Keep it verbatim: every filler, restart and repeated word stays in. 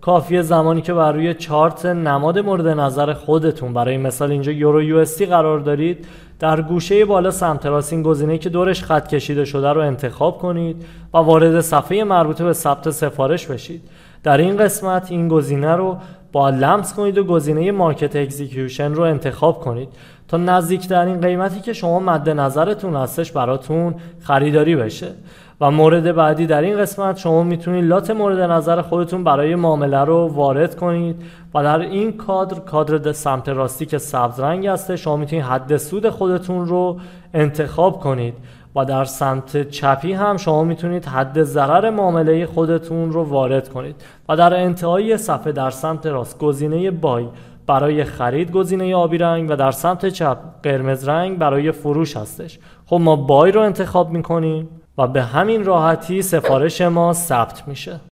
کافیه زمانی که بر روی چارت نماد مورد نظر خودتون، برای مثال اینجا یورو یو اس دی قرار دارید، در گوشه بالا سمت راست این گزینه‌ای که دورش خط کشیده شده رو انتخاب کنید و وارد صفحه مربوطه به ثبت سفارش بشید. در این قسمت این گزینه رو با لمس کنید و گزینه مارکت اکزیکیوشن رو انتخاب کنید تا نزدیکترین قیمتی که شما مد نظرتون هستش براتون خریداری بشه. و مورد بعدی در این قسمت شما میتونید لات مورد نظر خودتون برای معامله رو وارد کنید و در این کادر، کادر سمت راستی که سبز رنگ هسته، شما میتونید حد سود خودتون رو انتخاب کنید و در سمت چپی هم شما میتونید حد ضرر معامله خودتون رو وارد کنید و در انتهای صفحه در سمت راست گزینه بای برای خرید گزینه آبی رنگ و در سمت چپ قرمز رنگ برای فروش هستش. خب ما بای رو انتخاب میکنیم و به همین راحتی سفارش ما ثبت میشه.